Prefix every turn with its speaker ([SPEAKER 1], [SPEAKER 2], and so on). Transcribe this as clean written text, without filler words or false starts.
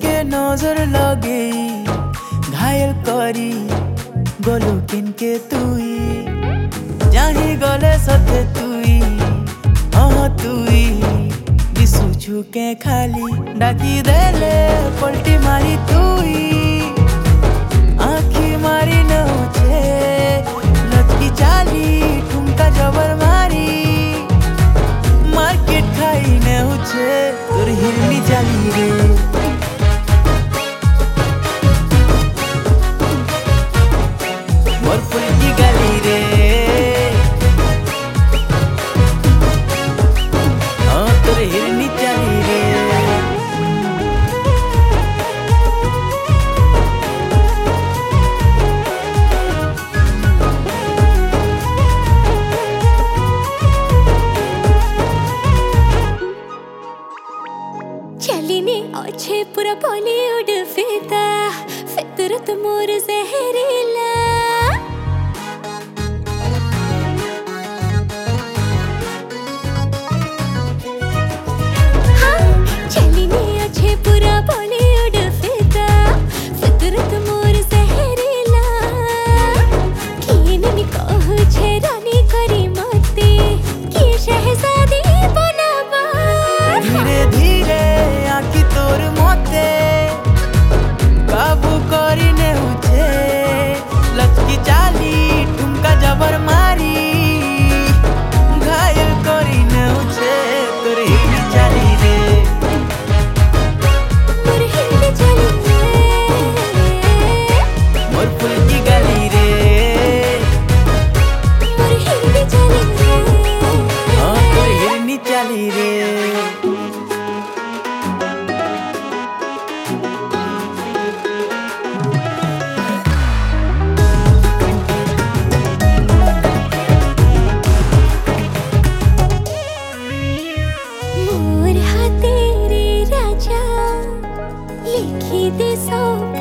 [SPEAKER 1] के नजर लगे घायल करी गलु किनके तुई जाही गले सते तुई तुई दिसु छुके खाली डाकी देले पलटी मारी तुई आखी मारी नौचे लचकी चाली ठुमका जबर मारी मार्केट खाई नौचे तोर हिरनी चाली रे मोर फुलकी गली रे तोर हिरनी चाली रे
[SPEAKER 2] चलिने अच्छे पूरा बॉलीवुड फिदा फितरत मोर जहरीला हाँ चलिने अच्छे पूरा बॉलीवुड फिदा फितरत मोर जहरीला किन कहो छे रानी करी मते कि शहजादी बनाबा
[SPEAKER 1] धीरे धीरे आखी तोर मते काबू करी ने उछे लचकी चाली ठुमका जबर मारी घायल करी ने उछे तोर हिरनी चाली रे
[SPEAKER 2] मोर हिरनी चाली रे
[SPEAKER 1] मोर फुलकी गली रे
[SPEAKER 2] मोर हिरनी चाली रे
[SPEAKER 1] तोर हिरनी चाली रे
[SPEAKER 2] मोर हाथे रे राजा लिखी दे सौ